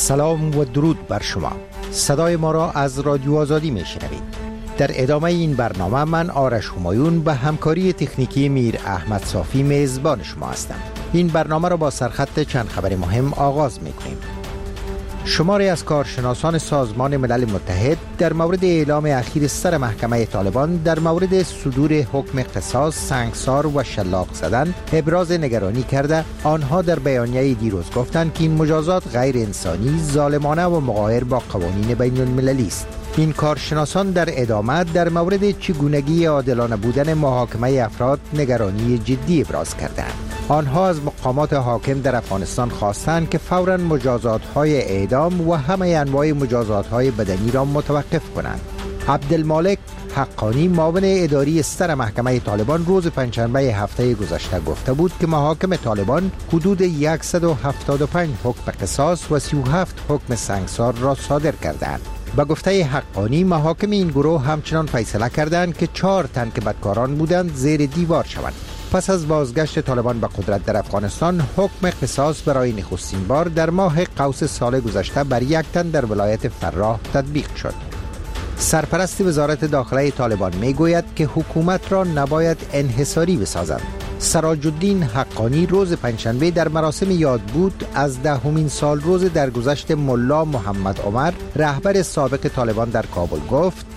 سلام و درود بر شما. صدای ما را از رادیو آزادی میشنوید. در ادامه این برنامه من آرش همایون به همکاری تکنیکی میر احمد صافی میزبان شما هستم. این برنامه را با سرخط چند خبر مهم آغاز میکنیم. شماری از کارشناسان سازمان ملل متحد در مورد اعلام اخیر سر محکمه طالبان در مورد صدور حکم قصاص، سنگسار و شلاق زدن ابراز نگرانی کرده. آنها در بیانیه دیروز گفتند که این مجازات غیر انسانی، ظالمانه و مغایر با قوانین بین المللی است. این کارشناسان در ادامه در مورد چگونگی عادلانه بودن محاکمه افراد نگرانی جدی ابراز کردند. آنها از مقامات حاکم در افغانستان خواستند که فوراً مجازات‌های اعدام و همه انواع مجازات‌های بدنی را متوقف کنند. عبدالمالک حقانی معاون اداری سر محکمه طالبان روز پنجشنبه هفته گذشته گفته بود که محاکم طالبان حدود 175 حکم قصاص و 37 حکم سنگسار را صادر کردند. با گفته حقانی محاکم این گروه همچنان فیصله کردند که 4 تن که بدکاران بودند زیر دیوار شوند. پس از بازگشت طالبان به قدرت در افغانستان، حکم قصاص برای نخستین بار در ماه قوس سال گذشته بر 1 تن در ولایت فراه تطبیق شد. سرپرست وزارت داخله طالبان میگوید که حکومت را نباید انحصاری بسازند. سراج الدین حقانی روز پنجشنبه در مراسم یاد بود از 10مین سال روز درگذشت ملا محمد عمر، رهبر سابق طالبان در کابل گفت: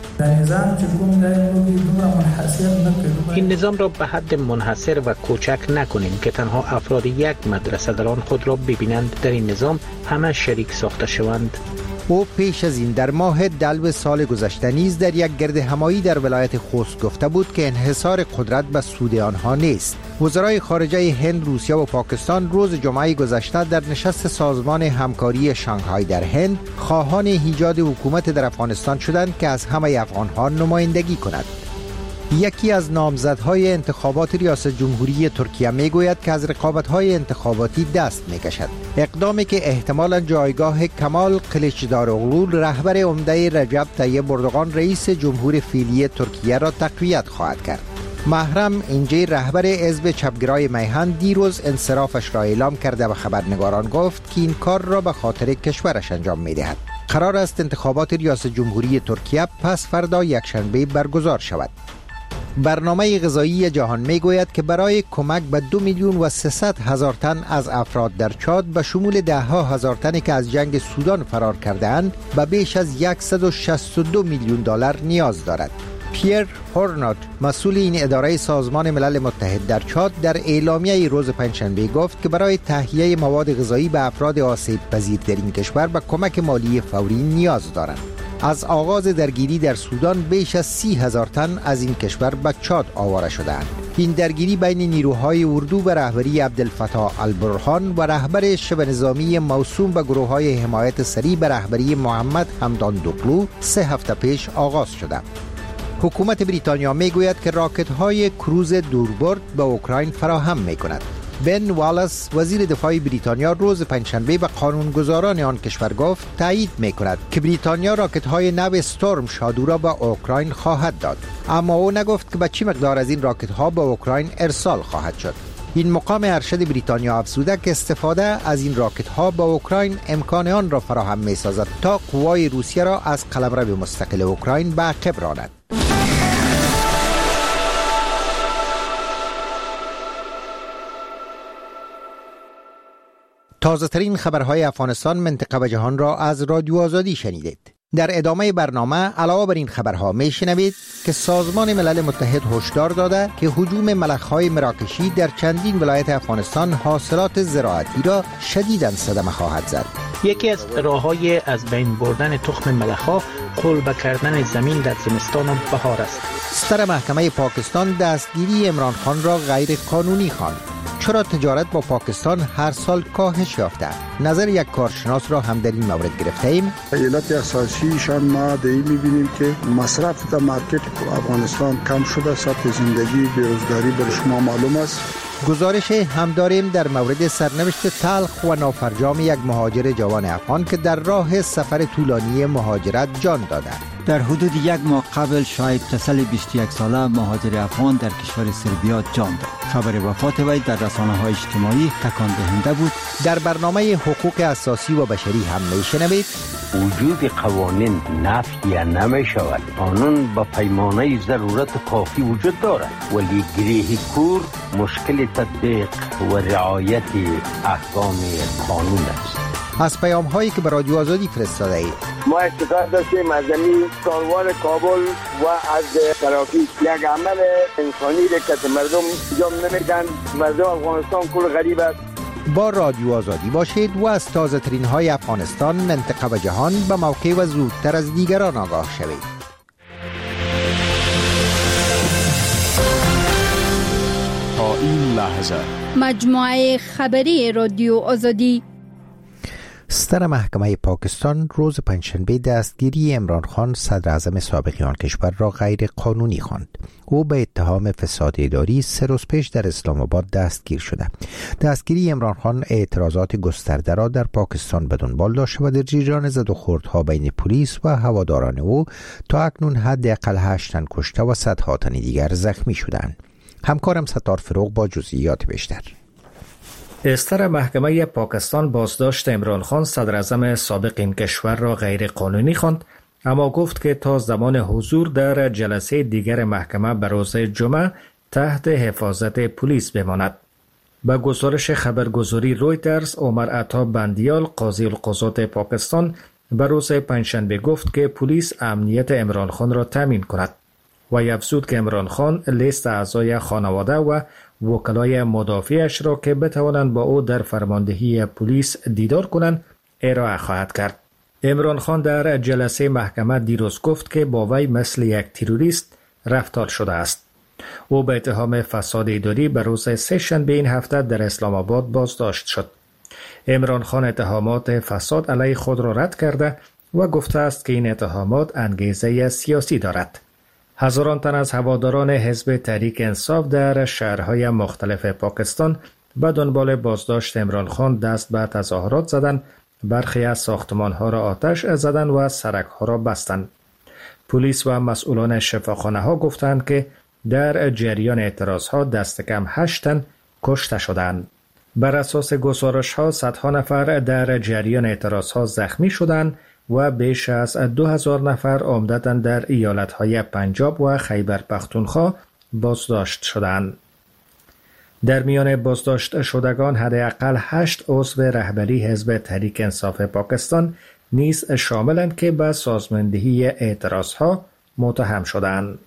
این نظام را به حد منحصر و کوچک نکنیم که تنها افراد یک مدرسه در آن خود را ببینند در این نظام همه شریک ساخته شوند. او پیش از این در ماه دلو سال گذشته نیز در یک گرد همایی در ولایت خوست گفته بود که انحصار قدرت به سود آنها نیست. وزرای خارجه هند، روسیه و پاکستان روز جمعه گذشته در نشست سازمان همکاری شانگهای در هند خواهان ایجاد حکومت در افغانستان شدند که از همه افغانها نمایندگی کند. یکی از نامزدهای انتخابات ریاست جمهوری ترکیه میگوید که از رقابت‌های انتخاباتی دست میکشد. اقدامی که احتمالاً جایگاه کمال کلیچداروغلو، رهبر عمده رجب طیب اردوغان رئیس جمهور فعلی ترکیه را تقویت خواهد کرد. محرم اینجی، رهبر حزب چپگرای میهن، دیروز انصرافش را اعلام کرده و خبرنگاران گفت که این کار را به خاطر کشورش انجام میدهد. قرار است انتخابات ریاست جمهوری ترکیه پس فردا یکشنبه برگزار شود. برنامه غذایی جهان میگوید که برای کمک به 2,300,000 تن از افراد در چاد به شمول 10,000 تنی که از جنگ سودان فرار کرده‌اند به بیش از 162 میلیون دلار نیاز دارد. پیر هورنات، مسئول این اداره سازمان ملل متحد در چاد، در اعلامیه روز پنجشنبه گفت که برای تهیه مواد غذایی به افراد آسیب پذیر در این کشور به کمک مالی فوری نیاز دارند. از آغاز درگیری در سودان بیش از 30,000 تن از این کشور به چاد آواره شدند. این درگیری بین نیروهای اردو به رهبری عبدالفتاح البرهان و رهبر شبه نظامی موسوم به گروه‌های حمایت سریع به رهبری محمد حمدان دقلو 3 هفته پیش آغاز شده. حکومت بریتانیا میگوید که راکت‌های کروز دوربرد به اوکراین فراهم می‌کند. بن والاس، وزیر دفاع بریتانیا، روز پنجشنبه به قانونگذاران آن کشور گفت تایید می‌کند که بریتانیا راکت‌های نو استورم شادو را به اوکراین خواهد داد، اما او نگفت که به چه مقدار از این راکت‌ها به اوکراین ارسال خواهد شد. این مقام ارشد بریتانیا افزوده که استفاده از این راکت‌ها به اوکراین امکان آن را فراهم می‌سازد تا قوای روسیه را از قلمرو مستقل اوکراین به عقب راند. تازه ترین خبرهای افغانستان، منطقه و جهان را از رادیو آزادی شنیدید. در ادامه برنامه علاوه بر این خبرها میشنوید که سازمان ملل متحد هشدار داده که هجوم ملخ‌های مراکشی در چندین ولایت افغانستان حاصلات زراعتی را شدیداً صدمه خواهد زد. یکی از راه‌های از بین بردن تخم ملخ‌ها قلب کردن زمین در زمستان و بهار است. سر محکمه پاکستان دستگیری عمران خان را غیر قانونی خواند. چرا تجارت با پاکستان هر سال کاهش یافته؟ نظر یک کارشناس را هم در این مورد گرفته ایم. علت اساسیشان ما در این می‌بینیم که مصرف در مارکت افغانستان کم شده، سطح زندگی، بیروزگاری بر شما معلوم است. گزارش هم داریم در مورد سرنوشت تلخ و نافرجام یک مهاجر جوان افغان که در راه سفر طولانی مهاجرت جان داده. در حدود 1 ماه قبل شعیب تسل 21 ساله مهاجر افغان در کشور سربیا جان داد. خبر وفات وی در رسانه‌های اجتماعی تکان دهنده بود. در برنامه حقوق اساسی و بشری هم میشنوید وجود قوانین نفی نمی شود. قانون با پیمانه ضرورت کافی وجود دارد، ولی گریه کور مشکل تطبیق و رعایت احکام قانون است. از پیام هایی که به رادیو آزادی فرستاده اید. ما اعتقاد داشتیم از سالوار کابل و از ترافیک یک عمل انسانی که مردم انجام نمیدن. مردم افغانستان کل غریب است. با رادیو آزادی باشید و از تازه ترین های افغانستان، منطقه و جهان به موقع و زودتر از دیگران آگاه شوید. تا این لحظه مجموعه خبری رادیو آزادی. ستر محکمه پاکستان روز پنجشنبه دستگیری عمران خان صدر اعظم سابق آن کشور را غیر قانونی خواند. او به اتهام فساد اداری 3 روز پیش در اسلام آباد دستگیر شده. دستگیری عمران خان اعتراضات گسترده را در پاکستان به دنبال داشته و در جریان زد و خوردها بین پلیس و هواداران او تا اکنون حداقل 8 تن کشته و صدها تن دیگر زخمی شدند. همکارم ستار فروغ با جزئیات بیشتر. استر محکمه پاکستان بازداشت عمران خان صدر اعظم سابق این کشور را غیر قانونی خواند، اما گفت که تا زمان حضور در جلسه دیگر محکمه به روز جمعه تحت حفاظت پلیس بماند. با گزارش خبرگزاری رویترز، عمر عطا بندیال قاضی القضات پاکستان به روز پنجشنبه گفت که پلیس امنیت عمران خان را تامین کند و افزود که عمران خان لیست اعضای خانواده و وکلای مدافعش را که بتوانند با او در فرماندهی پلیس دیدار کنند ارائه خواهد کرد. عمران خان در جلسه محکمه دیروز گفت که با وی مثل یک تروریست رفتار شده است. او به اتهام فساد اداری به روز سه‌شنبه این هفته در اسلام آباد بازداشت شد. عمران خان اتهامات فساد علیه خود را رد کرده و گفته است که این اتهامات انگیزه سیاسی دارد. هزاران تن از هواداران حزب تحریک انصاف در شهرهای مختلف پاکستان به دنبال بازداشت عمران خان دست به تظاهرات زدند، برخی از ساختمان‌ها را آتش زدند و سرک‌ها را بستند. پلیس و مسئولان شفاخانه‌ها گفتند که در جریان اعتراض‌ها دست کم 8 تن کشته شدند. بر اساس گزارش‌ها صدها نفر در جریان اعتراض‌ها زخمی شدند و بیش از 2000 نفر عمدتاً در ایالت‌های پنجاب و خیبر پختونخوا بازداشت شدند. در میان بازداشت شدگان حداقل 8 عضو رهبری حزب تحریک انصاف پاکستان نیز شاملند که به سازماندهی اعتراضها متهم شدند.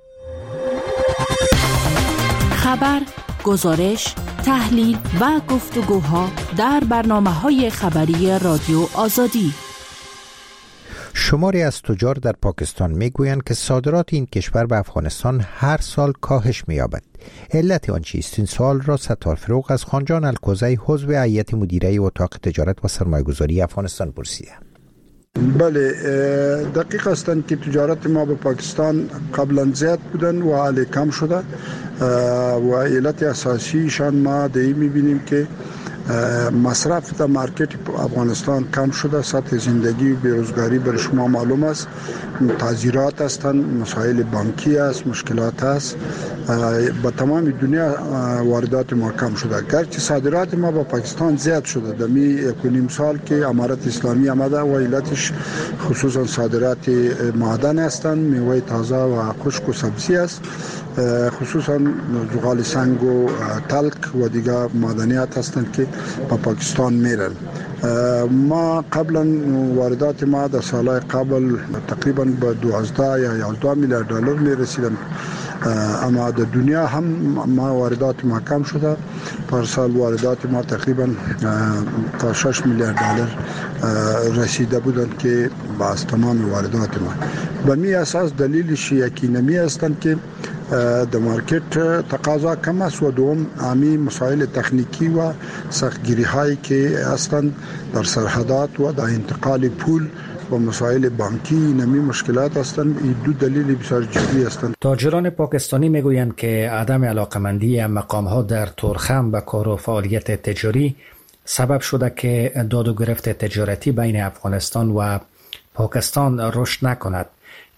خبر، گزارش، تحلیل و گفتگوها در برنامه‌های خبری رادیو آزادی. شماری از تجار در پاکستان میگویند که صادرات این کشور به افغانستان هر سال کاهش می‌یابد. علت آن چیست؟ این سوال را ستار فروغ از خانجان الکوزی عضو هیئت مدیره اتاق تجارت و سرمایه‌گذاری افغانستان پرسیده. بله، دقیق هستند که تجارت ما به پاکستان قبلا زیاد بودن و حالا کم شده و علت اساسیشان ما دی می‌بینیم که مصرف در مارکت افغانستان کم شده. سطح زندگی و بیروزگاری بر شما معلوم است. تعذیرات هستند، مسائل بانکی است، مشکلات است. با تمام دنیا واردات ما کم شده، گرچه صادرات ما با پاکستان زیاد شده. در 1.5 سال که امارت اسلامی آمده و علتش خصوصا صادرات معدن هستند، میوه تازه و خشک و سبزی است، خصوصا زغال سنگ و تلک و دیگر معدنیات هستند که با پاکستان میرن. ما قبلا واردات ما در سالهای قبل تقریبا به 12 یا 11 میلیارد دلار میرسیدن، اما در دنیا هم ما واردات ما کم شده. پر سال واردات ما تقریبا تا 6 میلیارد دلار رسیده بودند که باز تمام واردات ما. به می اساس دلیلش یکی نمی هستند که در مارکت تقاضا کم است و دوم عامی مسائل تکنیکی و سختگیری هایی که هستند در سرحدات و در انتقال پول و مسائل بانکی نمی مشکلات هستند. این دو دلیل بسیار جدی هستند. تاجران پاکستانی میگویند که عدم علاقمندی مقام‌ها در تورخم به کار و فعالیت تجاری سبب شده که داد و گرفت تجارتی بین افغانستان و پاکستان رشد نکند.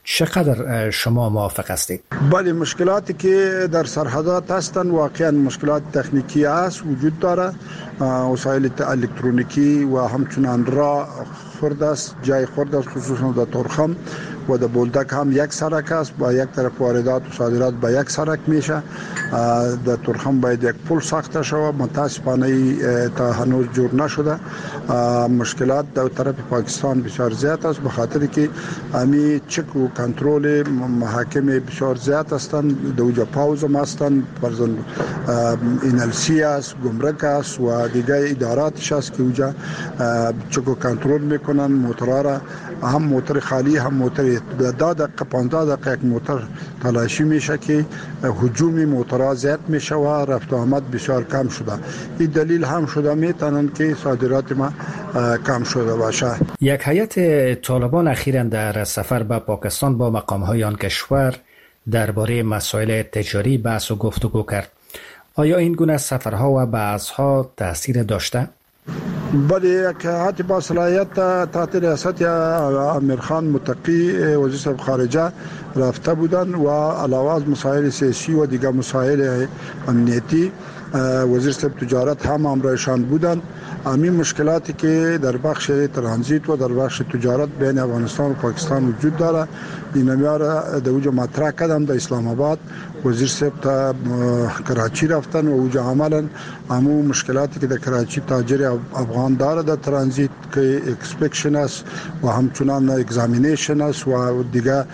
چقدر شما موافق هستید؟ بله، مشکلاتی که در سرحدات هستند واقعا مشکلات تکنیکی است، وجود داره. وسایل الکترونیکی و همچنان راه خرد است، جای خرد است، خصوصا در تورخم و در بولدک هم یک سرک است. با یک طرف واردات و صادرات با یک سرک میشه. در تورخم باید یک پل ساخته شود، متاسفانه تا هنوز جور نشده. مشکلات در طرف پاکستان بسیار زیاد است، به خاطر که امی چک و کنترل محاکم بسیار زیاد هستند. دوجا پاوز هم هستند، فرزن NLC است، گمرک است و دیگه اداراتش است که اوجا چک و کنترل میکنن موترها را. هم موتر خالی هم موتر 10 دقیقه 15 دقیقه یک موتر تلاشی میشه که هجوم موترها زیاد میشه و رفت و آمد بسیار کم شده. این دلیل هم شده میتونن که صادرات ما کم شده باشه. یک هیئت طالبان اخیراً در سفر به پاکستان با مقام‌های آن کشور درباره مسائل تجاری بحث و گفتگو کرد. آیا این گونه سفرها و بحث‌ها تاثیر داشته؟ بله، یک هیئت با صلاحیت تحت ریاست امیرخان متقی وزیر خارجه رفته بودند و علاوه از مسائل سیاسی و دیگر مسائل امنیتی وزیر صاحب تجارت هم همراهشان بودند. همین مشکلاتی که در بخش ترانزیت و در بخش تجارت بین افغانستان و پاکستان وجود داره، این میاره در اوجا مطرح کردم. در اسلام آباد وزیر صاحب تا کراچی رفتن و اوجا عملا همو مشکلاتی که در کراچی تاجر افغان داره در ترانزیت که اکسپکشن است و همچنان اگزامینیشن است و دیگه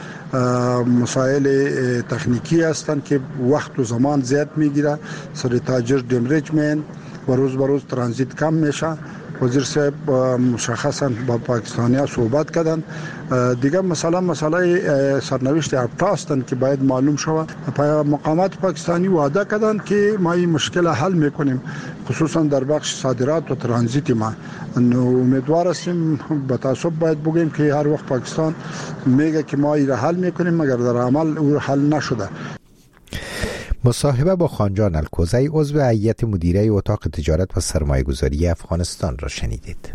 مسائل تکنیکی هستند که وقت و زمان زیاد میگیره. سر تاجر دمریجمنت و روز به روز ترانزیت کم میشه. وزیر صاحب مشخصا با پاکستانی‌ها صحبت کردن. دیگه مسئله سرنوشت افتا هستند که باید معلوم شود. مقامات پاکستانی وعده کردن که ما این مشکل حل میکنیم، خصوصا در بخش صادرات و ترانزیت ما. امیدوار هستیم، به تاسف باید بگیم که هر وقت پاکستان میگه که ما این حل میکنیم مگر در عمل او حل نشده. مصاحبه با خانجان الکوزی عضو هیئت مدیره اتاق تجارت و سرمایه‌گذاری افغانستان را شنیدید.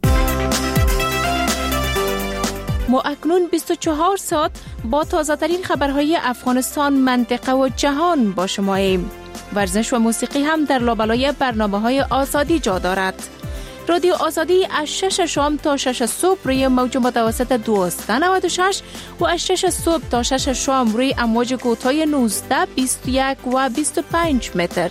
ما اکنون 24 ساعت با تازه‌ترین خبرهای افغانستان، منطقه و جهان با شماییم. ورزش و موسیقی هم در لابلای برنامه‌های آزادی جا دارد. رادیو آزادی از 6 شام تا 6 صبح روی موج متوسط 1296 و از 6 صبح تا 6 شام روی امواج کوتاه 19، 21 و 25 متر.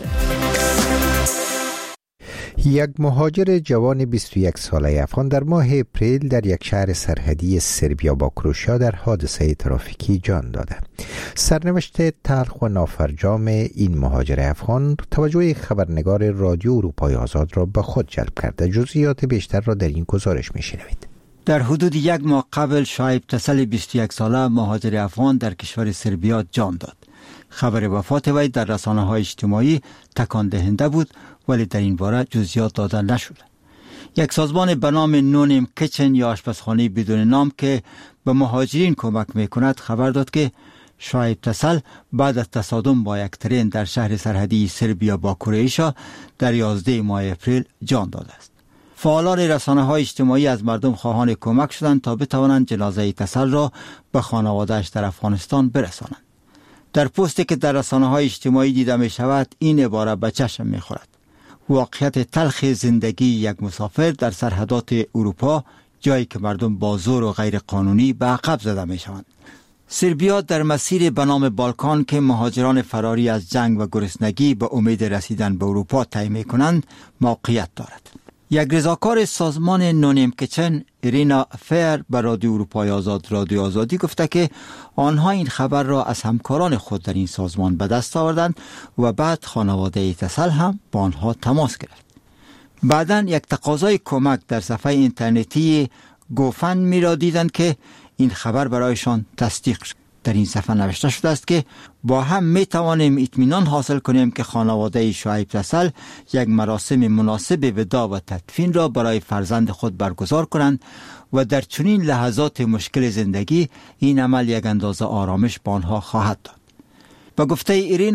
یک مهاجر جوان 21 ساله افغان در ماه اپریل در یک شهر سرحدی سربیا با کروشیا در حادثه ترافیکی جان داده. سرنوشت تلخ و نافرجام این مهاجر افغان توجه خبرنگار رادیو اروپای آزاد را به خود جلب کرده. جزئیات بیشتر را در این گزارش می‌شنوید. در حدود یک ماه قبل شعیب تسل 21 ساله مهاجر افغان در کشور سربیا جان داد. خبر وفات وی در رسانه‌های اجتماعی تکان دهنده بود، ولی در این باره جزئیات داده نشد. یک سازمان به نام نونیم کچن یا آشپزخانه بدون نام که به مهاجرین کمک میکند خبر داد که شعیب تسل بعد از تصادم با یک ترین در شهر سرحدی سربیا با کرواتیا در 11 ماه اپریل جان داده است. فعالان رسانه‌های اجتماعی از مردم خواهان کمک شدند تا بتوانند جنازه تسل را به خانواده‌اش در افغانستان برسانند. در پستی که در رسانه‌های اجتماعی دیده می شود این عبارت به چشم می خورد: واقعیت تلخ زندگی یک مسافر در سرحدات اروپا، جایی که مردم با زور و غیر قانونی به عقب زده می شوند. سربیا در مسیر به نام بالکان که مهاجران فراری از جنگ و گرسنگی به امید رسیدن به اروپا طی می کنند موقعیت دارد. یک رضاکار سازمان نونیم کچن ایرینا فیر به رادیو اروپای آزاد رادیو آزادی گفته که آنها این خبر را از همکاران خود در این سازمان به دست آوردند و بعد خانواده تسل هم با آنها تماس گرفت. بعداً یک تقاضای کمک در صفحه اینترنتی گوفندمی را دیدند که این خبر برایشان تصدیق شد. در این صفحه نوشته شده است که با هم می توانیم اطمینان حاصل کنیم که خانواده شعیب تسل یک مراسم مناسب وداع و تدفین را برای فرزند خود برگزار کنند و در چنین لحظات مشکل زندگی این عمل یک اندازه آرامش به آنها خواهد داد. با گفته ایرینا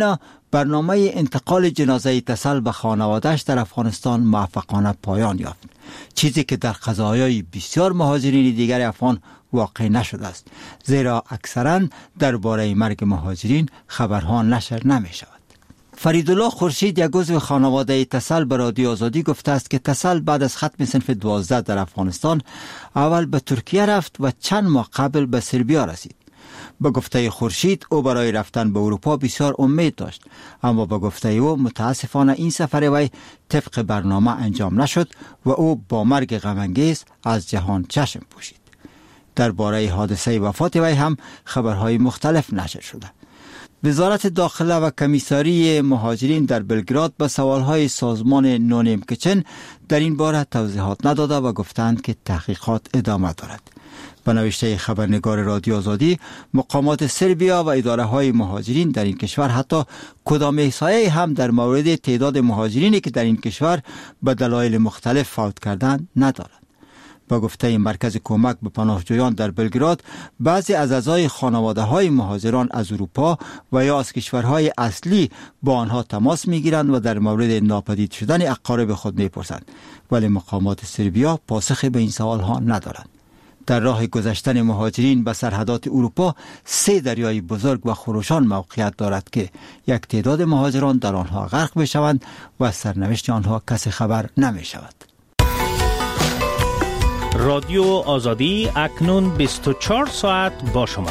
برنامه انتقال جنازه تسل به خانواده‌اش در افغانستان موفقانه پایان یافت، چیزی که در قضایای بسیار مهاجرین دیگر افغان واقع نشده است، زیرا اکثرا درباره مرگ مهاجرین خبرها نشر نمی شود. فریدالله خورشید، یک عضو خانواده تسل، به رادیو آزادی گفته است که تسل بعد از ختم صنف 12 در افغانستان اول به ترکیه رفت و چند ماه قبل به سربیا رسید. به گفته خورشید او برای رفتن به اروپا بسیار امید داشت، اما به گفته او متاسفانه این سفر وی طبق برنامه انجام نشد و او با مرگ غم‌انگیز از جهان چشم پوشید. درباره حادثه وفات وی هم خبرهای مختلف نشر شده. وزارت داخله و کمیساری مهاجرین در بلگراد به سوالهای سازمان نونیم کچن در این باره توضیحات نداده و گفتند که تحقیقات ادامه دارد. به نوشته خبرنگار رادیو آزادی، مقامات سربیا و اداره های مهاجرین در این کشور حتی کدام احصایه‌ای هم در مورد تعداد مهاجرینی که در این کشور به دلایل مختلف فوت کردند ندارند. با گفته مرکز کمک به پناهجویان در بلگراد، بعضی از اعضای خانواده های مهاجران از اروپا و یا از کشورهای اصلی با آنها تماس میگیرند و در مورد ناپدید شدن اقارب خود میپرسند، ولی مقامات سربیا پاسخی به این سوال ها ندارند. در راه گذشتن مهاجرین به سرحدات اروپا 3 دریای بزرگ و خروشان موقعیت دارد که یک تعداد مهاجران در آنها غرق بشوند و از سرنوشت آنها کسی خبر نمی شود. رادیو آزادی اکنون 24 ساعت با شما.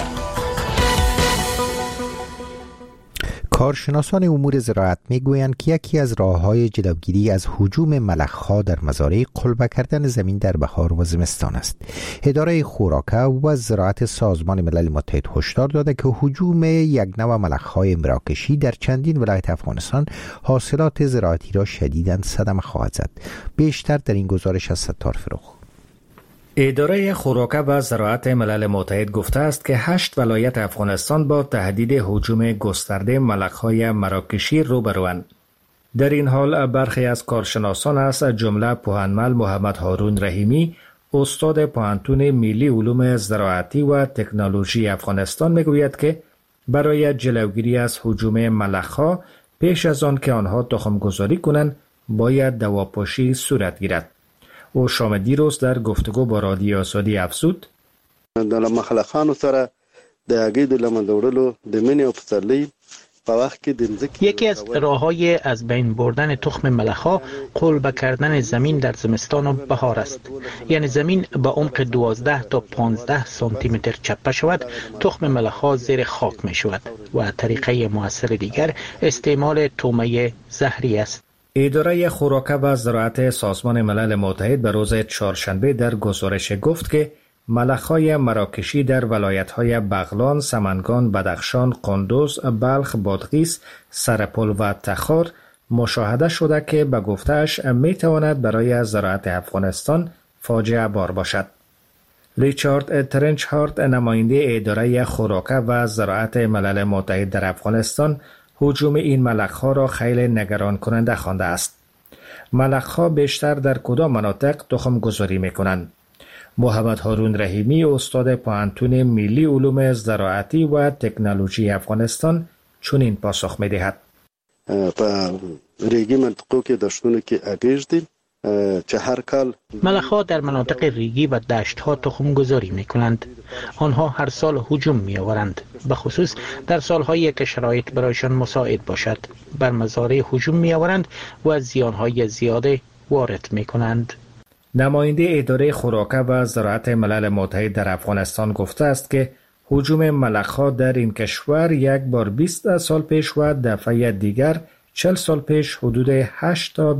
کارشناسان امور زراعت میگویند که یکی از راه‌های جلوگیری از هجوم ملخ‌ها در مزارع قلبه کردن زمین در بهار و زمستان است. اداره خوراک و زراعت سازمان ملل متحد هشدار داده که هجوم یک نوع ملخ‌های مراکشی در چندین ولایت افغانستان حاصلات زراعتی را شدیداً صدمه خواهد زد. بیشتر در این گزارش از ستار فروغ. اداره خوراک و زراعت ملل متحد گفته است که 8 ولایت افغانستان با تهدید هجوم گسترده ملخ‌های مراکشی روبروند. در این حال برخی از کارشناسان از جمله پوهنمل محمد هارون رحیمی، استاد پوهنتون ملی علوم زراعتی و تکنولوژی افغانستان میگوید که برای جلوگیری از هجوم ملخ‌ها پیش از آن که آنها تخم‌گذاری کنند باید دواپاشی صورت گیرد. او شام دیروز در گفتگو با رادیو آزادی افزود: د مخلخانو سره د هګۍ د لمنځه وړلو د منې او پسرلي په وخت کې د ځمکې یکی از راه‌های از بین بردن تخم ملخ‌ها قلبه کردن زمین در زمستان و بهار است. یعنی زمین با عمق 12 تا 15 سانتی متر چپه شود، تخم ملخ‌ها زیر خاک می شود و طریقه مؤثر دیگر استعمال تومه زهری است. اداره خوراک و زراعت سازمان ملل متحد به روز چهارشنبه در گزارش گفت که ملخ‌های مراکشی در ولایت‌های بغلان، سمنگان، بدخشان، قندوز، بلخ، بادغیس، سرپل و تخار مشاهده شده که به گفته‌اش می‌تواند برای زراعت افغانستان فاجعه بار باشد. ریچارد ترنچ هارت، نماینده اداره خوراک و زراعت ملل متحد در افغانستان، هجوم این ملخ‌ها را خیلی نگران کننده خوانده است. ملخ‌ها بیشتر در کدام مناطق تخم گذاری می‌کنند؟ محمد هارون رحیمی، استاد پوهنتون ملی علوم زراعتی و تکنولوژی افغانستان، چنین پاسخ می‌دهد: په ریګي منطقو کې دښتونو کې اغېز دي چې هر کال ملخ‌ها در مناطق ریگی و دشت‌ها تخم گذاری می‌کنند. آنها هر سال هجوم می‌آورند، به خصوص در سال‌هایی که شرایط برایشان مساعد باشد. بر مزارع هجوم می‌آورند و زیان‌های زیاده وارد می‌کنند. نماینده اداره خوراک و زراعت ملل متحد در افغانستان گفته است که هجوم ملخ‌ها در این کشور یک بار 20 سال پیش و دفعه دیگر 40 سال پیش حدود 8 تا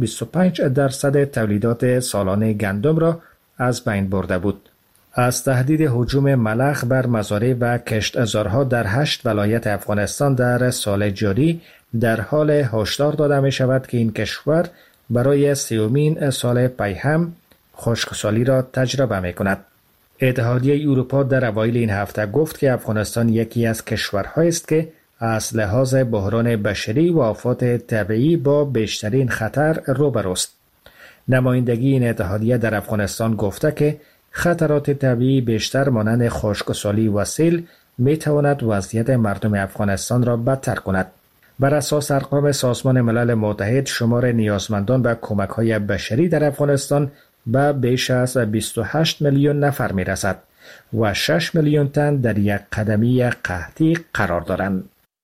25% تولیدات سالانه گندم را از بین برده بود. از تهدید هجوم ملخ بر مزارع و کشتزارها در 8 ولایت افغانستان در سال جاری در حال هشدار داده می شود که این کشور برای 30مین سال پی هم خشکسالی را تجربه می کند. اتحادیه اروپا در اوایل این هفته گفت که افغانستان یکی از کشورهایی است که از لحاظ بحران بشری و آفات طبیعی با بیشترین خطر روبروست. نمایندگی این اتحادیه در افغانستان گفته که خطرات طبیعی بیشتر مانند خشکسالی و سیل می تواند وضعیت مردم افغانستان را بدتر کند. بر اساس ارقام سازمان ملل متحد شمار نیازمندان به کمک‌های بشری در افغانستان به بیش از 28 میلیون نفر می‌رسد و 6 میلیون تن در یک قدمی قحطی قرار دارند.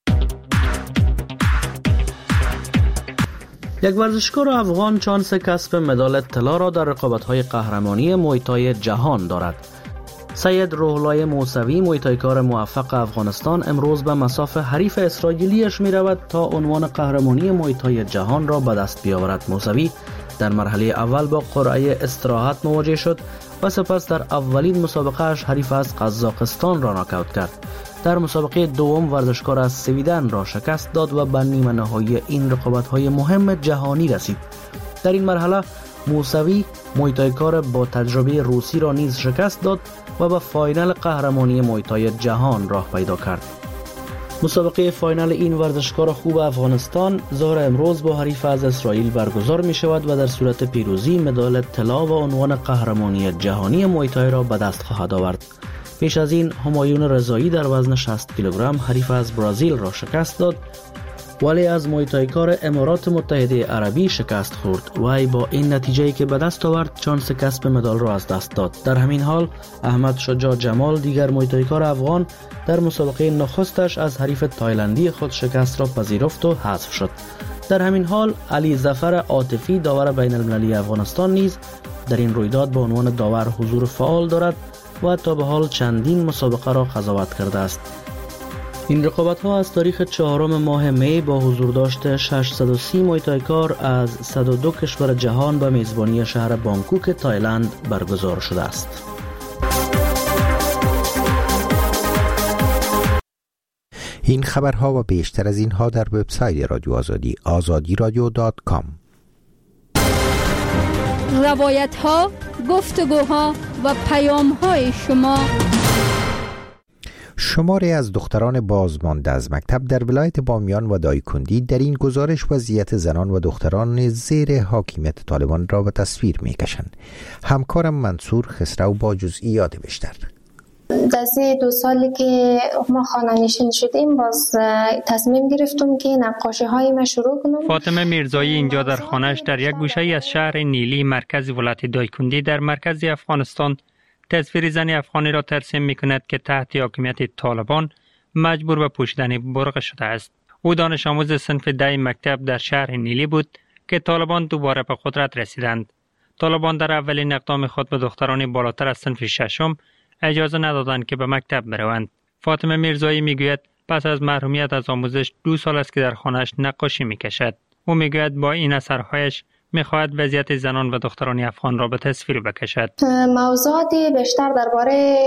یک ورزشکار افغان شانس کسب مدال طلا را در رقابت‌های قهرمانی مویتای جهان دارد. سید روح‌الله موسوی مویتایکار موفق افغانستان امروز به مصاف حریف اسرائیلیش می رود تا عنوان قهرمانی مویتای جهان را به دست بیاورد. موسوی در مرحله اول با قرعه استراحت مواجه شد و سپس در اولین مسابقه اش حریف از قزاقستان را ناکاوت کرد. در مسابقه دوم ورزشکار از سویدن را شکست داد و به نیمه نهایی این رقابت‌های مهم جهانی رسید. در این مرحله موسوی مویتایکار با تجربه روسی را نیز شکست داد و به فاینال قهرمانی مویتای جهان راه پیدا کرد. مسابقه فاینال این ورزشکار خوب افغانستان ظهر امروز با حریف از اسرائیل برگزار می شود و در صورت پیروزی مدال طلا و عنوان قهرمانی جهانی مویتای را به دست خواهد آورد. پیش از این همایون رضایی در وزن 60 کیلوگرم حریف از برزیل را شکست داد ولی از مویتایکار امارات متحده عربی شکست خورد. وی با این نتیجه‌ای که به دست آورد شانس کسب مدال را از دست داد. در همین حال احمد شجاع جمال دیگر مویتایکار افغان در مسابقه نخستش از حریف تایلندی خود شکست را پذیرفت و حذف شد. در همین حال علی ظفر عاطفی داور بین المللی افغانستان نیز در این رویداد به عنوان داور حضور فعال دارد و تا به حال چندین مسابقه را قضاوت کرده است. این رقابت‌ها از تاریخ 4 ماه می با حضور داشت 630 مویتایکار از 102 کشور جهان به میزبانی شهر بانکوک تایلند برگزار شده است. این خبرها و بیشتر از اینها در وبسایت رادیو آزادی azadiradio.com. روایت‌ها، گفتگوها و پیام‌های شما. شماری از دختران بازمانده از مکتب در ولایت بامیان و دایکندی در این گزارش وضعیت زنان و دختران زیر حاکمیت طالبان را به تصویر می‌کشند. همکارم منصور خسرو با جزئیات بیشتر. در 2 سالی که ما خانه‌نشین شدیم باز تصمیم گرفتم که نقاشی‌های ما شروع کنم. فاطمه میرزایی اینجا در خانه‌اش در یک گوشه از شهر نیلی مرکز ولایت دایکندی در مرکز افغانستان تصویر زن افغانی را ترسیم می‌کند که تحت حاکمیت طالبان مجبور به پوشیدن برقع شده است. او دانش آموز صنف 10 مکتب در شهر نیلی بود که طالبان دوباره به قدرت رسیدند. طالبان در اولین اقدام خود به دختران بالاتر از صنف 6 اجازه ندادند که به مکتب بروند. فاطمه میرزایی میگوید پس از محرومیت از آموزش 2 سال است که در خانه‌اش نقاشی میکشد. او میگوید با این اثرهایش میخواهد وضعیت زنان و دختران افغان را به تصویر بکشد. موضوعات بیشتر درباره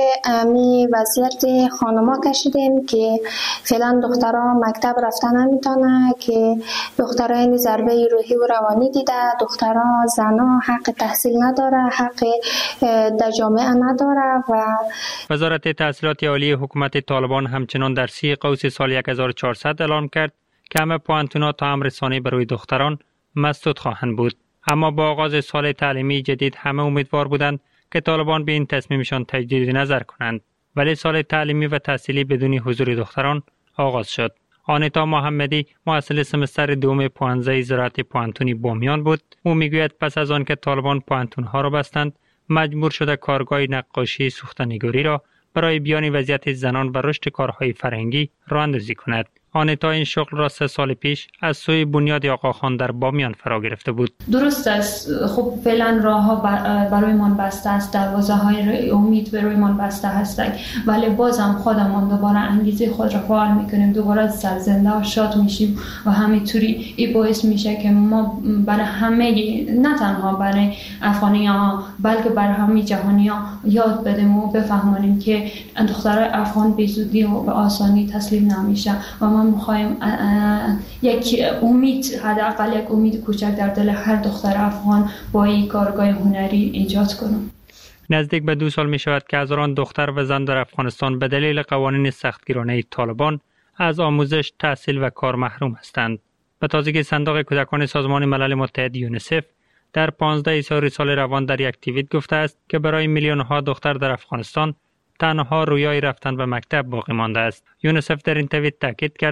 وضعیت خانما کشیدیم که فعلا دخترها مکتب رفتن نمیتونه، که دخترها ضربه روحی و روانی دیده، دخترها زنا حق تحصیل نداره، حق در جامعه نداره. و وزارت تحصیلات عالی حکومت طالبان همچنان در 30 قوس سال 1400 اعلام کرد که همه پوانتونا تا امر ثانی برای دختران مسدود خواهند بود. اما با آغاز سال تعلیمی جدید همه امیدوار بودند که طالبان به این تصمیمشان تجدید نظر کنند، ولی سال تعلیمی و تحصیلی بدون حضور دختران آغاز شد. آنیتا محمدی محصل سمستر دوم 15 زراعت پوانتونی بامیان بود. او میگوید پس از آن که طالبان پوانتونها را بستند مجبور شده کارگاه نقاشی سوختنگاری را برای بیان وضعیت زنان و رشد کارهای فرهنگی راه اندازی کند. آنیتا این شغل را 3 سال پیش از سوی بنیاد آقاخان در بامیان فرا گرفته بود. درست است. خب فعلا راه‌ها برای من بسته است، دروازه‌های امید برای من بسته هستند، ولی بازم خودمان دوباره انگیزه خود را فعال می‌کنیم، دوباره سرزنده و شاد میشیم و همینطوری این باعث میشه که ما برای همه، نه تنها برای افغانی‌ها بلکه برای همه جهانی‌ها یاد بدیم و بفهمانیم که دخترای افغان به زودی و به آسانی تسلیم نمیشه و ما می‌خوایم یک امید، حداقل یک امید کوچک در دل هر دختر افغان با این کارگاه هنری ایجاد کنیم. نزدیک به 2 سال می شود که هزاران دختر و زن در افغانستان به دلیل قوانین سختگیرانه طالبان از آموزش، تحصیل و کار محروم هستند. به تازگی صندوق کودکان سازمان ملل متحد یونیسف در 15 سال روان در یک توییت گفته است که برای میلیون‌ها دختر در افغانستان تنها رویای رفتن به مکتب باقی مانده است. یونیسف در این توییت تاکید کرده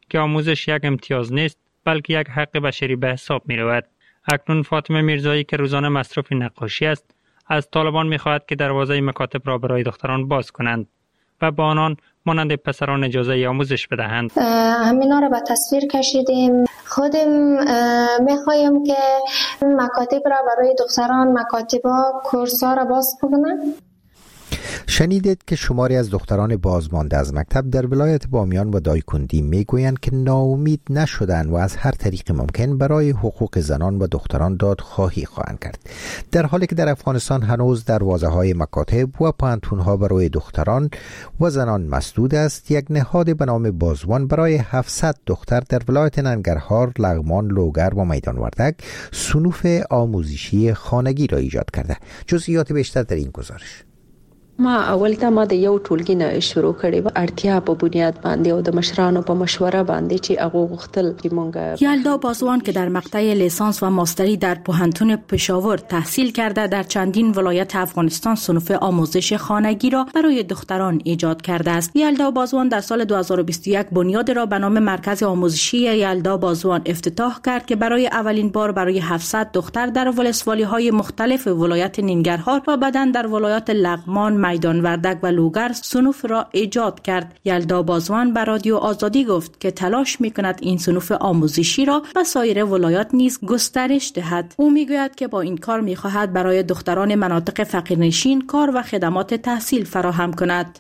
که آموزش یک امتیاز نیست بلکه یک حق بشری به حساب می رود. اکنون فاطمه میرزایی که روزانه مصروف نقاشی است از طالبان می خواهد که دروازه مکاتب را برای دختران باز کنند و با آنان مانند پسران اجازه آموزش بدهند. همینا را به تصویر کشیدیم. خودم میخوایم که مکاتب را برای دختران مکاتبا کورس‌ها را باز کنند. شنیدید که شماری از دختران بازمانده از مکتب در ولایت بامیان و دایکندی میگویند که ناامید نشدند و از هر طریق ممکن برای حقوق زنان و دختران دادخواهی خواهند کرد، در حالی که در افغانستان هنوز دروازه‌های مکاتب و پانتون‌ها برای دختران و زنان مسدود است. یک نهاد به نام بازوان برای 700 دختر در ولایت ننگرهار، لغمان، لوگر و میدان وردک صنوف آموزشی خانگی را ایجاد کرده. جزئیات بیشتر در این گزارش. ما اول ته ما د یو ټولګي نه شروع کړي و اړتیا په بنیاد باندې او د مشرانو په مشوره باندې چې هغه غوښتل چې مونږ یلدا بازوان که در مقطع لیسانس و ماستری در پوهنتون پشاور تحصیل کرده در چندین ولایت افغانستان صنوف آموزش خانگی را برای دختران ایجاد کرده است. یلدا بازوان در سال 2021 بنیاد را به نام مرکز آموزشی یلدا بازوان افتتاح کرد که برای اولین بار برای 700 دختر در ولسوالی‌های مختلف ولایت ننگرهار و بعداً در ولایت لغمان، میدان وردک و لوگر صنوف را ایجاد کرد. یلدا بازوان به رادیو آزادی گفت که تلاش می‌کند این صنوف آموزشی را به سایر ولایات نیز گسترش دهد. او میگوید که با این کار می‌خواهد برای دختران مناطق فقیرنشین کار و خدمات تحصیل فراهم کند.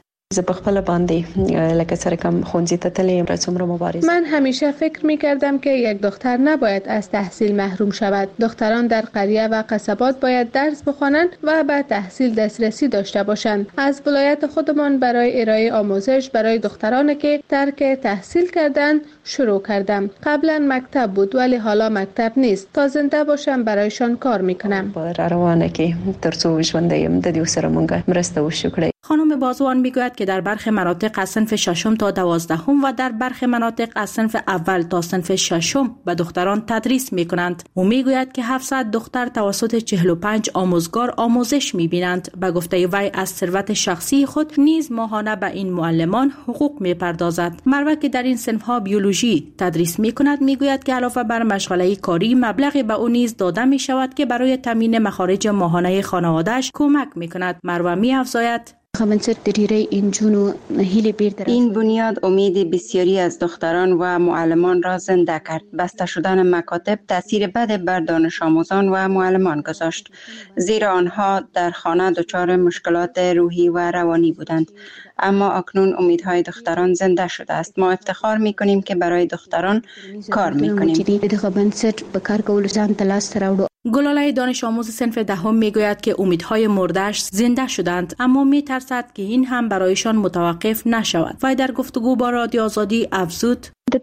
من همیشه فکر می کردم که یک دختر نباید از تحصیل محروم شود. دختران در قریه و قصبات باید درس بخوانند و به تحصیل دسترسی داشته باشند. از ولایت خودمان برای ارائه آموزش برای دخترانی که ترک تحصیل کردند شروع کردم. قبلا مکتب بود ولی حالا مکتب نیست. تا زنده باشم برایشان کار میکنم. خانم بازوان میگوید که در برخی مناطق از صنف 6 تا 12 و در برخی مناطق از صنف اول تا صنف 6 به دختران تدریس میکنند. او میگوید که 700 دختر توسط 45 آموزگار آموزش میبینند. به گفته وی از ثروت شخصی خود نیز ماهانه به این معلمان حقوق میپردازد. مروه که در این صنف ها بیولوژی تدریس میکند میگوید که علاوه بر مشغله کاری مبلغی به او نیز داده میشود که برای تامین مخارج ماهانه خانواده‌اش کمک میکند. مروه میافزاید این بنیاد امید بسیاری از دختران و معلمان را زنده کرد. بسته شدن مکاتب تاثیر بد بر دانش آموزان و معلمان گذاشت، زیرا آنها در خانه دچار مشکلات روحی و روانی بودند. اما اکنون امیدهای دختران زنده شده است. ما افتخار میکنیم که برای دختران کار میکنیم. گلاله دانش آموز صنف 10 میگوید که امیدهای مرده‌اش زنده شدند، اما میترسد که این هم برایشان متوقف نشود. و در گفتگو با رادیو آزادی افزود: با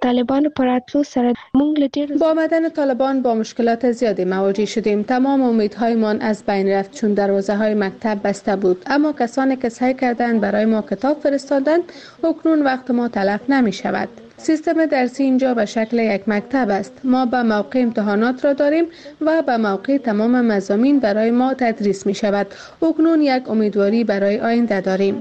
آمدن طالبان با مشکلات زیادی مواجه شدیم. تمام امیدهایمان از بین رفت چون دروازه‌های مکتب بسته بود. اما کسانی که سعی کردند برای ما کتاب فرستادند اکنون وقت ما تلف نمی شود. سیستم درسی اینجا به شکل یک مکتب است. ما به موقع امتحانات را داریم و به موقع تمام مضامین برای ما تدریس می شود. اکنون یک امیدواری برای آینده داریم.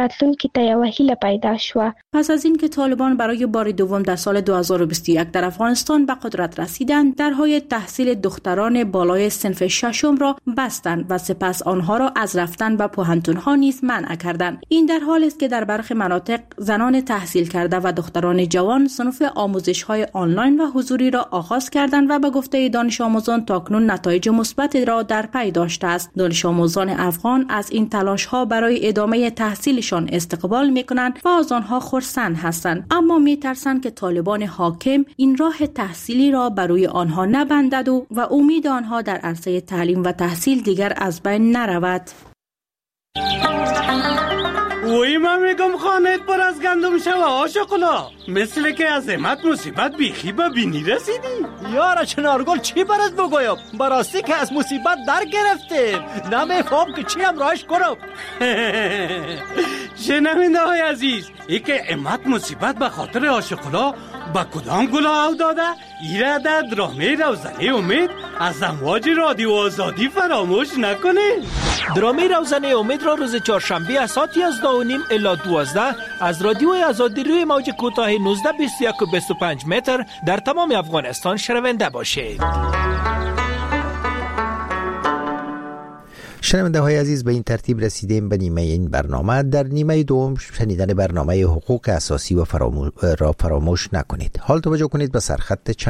پس از این که طالبان برای بار دوم در سال 2021 در افغانستان به قدرت رسیدند، درهای تحصیل دختران بالای صنف 6 را بستند و سپس آنها را از رفتن به پوهنتون‌ها نیز منع کردند. این در حالی است که در برخی مناطق زنان تحصیل کرده و دختران جوان صنوف آموزش‌های آنلاین و حضوری را آغاز کردند و به گفته دانش آموزان تاکنون نتایج مثبت را در پی داشته است. دانش آموزان افغان از این تلاش‌ها برای ادامه تحصیلشان استقبال می‌کنند و از آنها خرسند هستند، اما می‌ترسند که طالبان حاکم این راه تحصیلی را برای آنها نبندد و امید آنها در عرصه تعلیم و تحصیل دیگر از بین نرود. وی من میگم خانهت پر از گندم شوه آشقلا، مثل که از امت مصیبت بیخی به بینی رسیدی. یارا چنارگل چی برات بگویم؟ براستی که از مصیبت در گرفتیم، نمیفهم که چی هم راش کنم. شنمینده های عزیز، ای که امت مصیبت به خاطر آشقلا با کدام گلا او داده؟ ایره در درامه روزنه امید از امواج رادیو آزادی فراموش نکنید. درامه روزنه امید را روز چهارشنبه از ساعت 11:30 الی 12 از رادیو آزادی روی موج کوتاه 19 21 و 25 متر در تمام افغانستان شنونده باشید. شنونده های عزیز، به این ترتیب رسیدیم به نیمه این برنامه. در نیمه دوم شنیدن برنامه حقوق اساسی را فراموش نکنید. حال توجه کنید به سرخط